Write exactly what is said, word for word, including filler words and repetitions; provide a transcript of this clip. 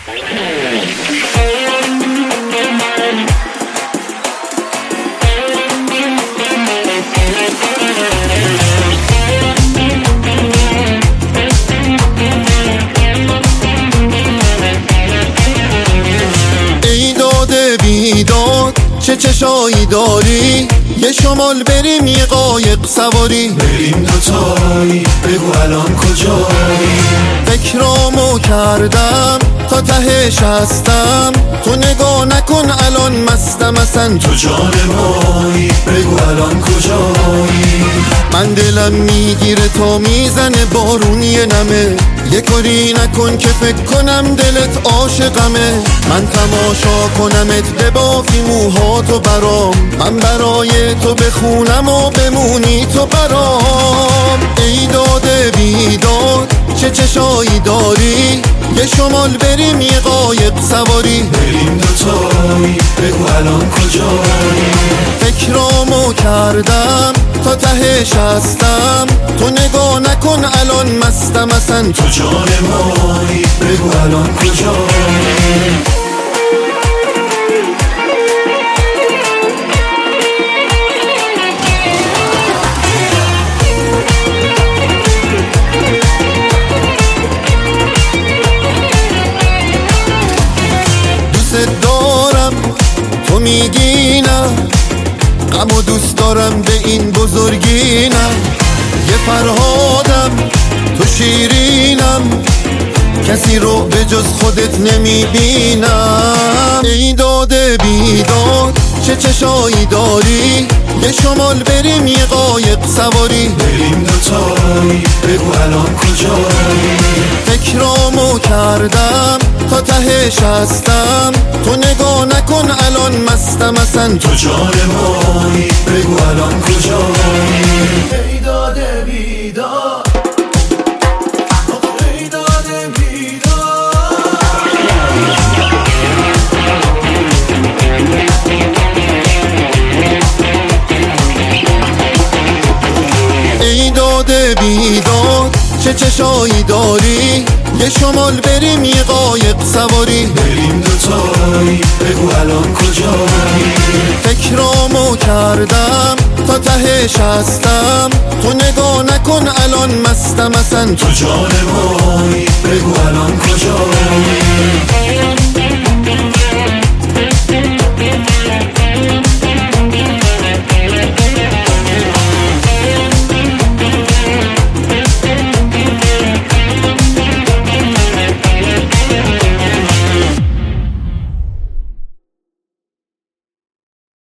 ای داده بیداد چه چشایی داری، یه شمال بریم یه قایق سواری، بریم دوتایی بگو الان کجایی. فکرامو کردم تا تهش هستم، تو نگاه نکن الان مستم اصلا، تو جان مایی بگو الان کجایی. من دلم میگیره تا میزنه بارون یه نمه، یه کاری نکن که فکر کنم دلت عاشقمه. من تماشا کنمت ببافی موهاتو برام، من برای تو بخونم و بمونی تو برام. ای داده بیداد چه چشایی داری، یه شمال بریم یه قایق سواری، بریم دوتایی بگو الان کجایی. فکرامو کردم تا تهش هستم، تو نگاه نکن الان مستم اصلا، تو جان مایی بگو الان کجایی. دارم تو میگی نه، غم و دوست دارم به این بزرگی نه، یه فرهادم تو شیرینم، کسی رو به جز خودت نمیبینم. ای داده بیداد چه چشایی داری، یه شمال بریم یه قایق سواری، بریم دوتایی بگو الان کجایی. فکرامو کردم تا تهش هستم، تو نگاه نکن الان مستم اصلا، تو جان مایی بگو الان کجایی. ای داده بیداد، ای داده بیداد. ای داده بیداد چه چشایی داری، یه شمال بریم یه قایق سواری، بریم دوتایی بگو الان کجایی. فکرامو کردم تا تهش هستم، تو نگاه نکن الان مستم اصلا، تو جان مایی بگو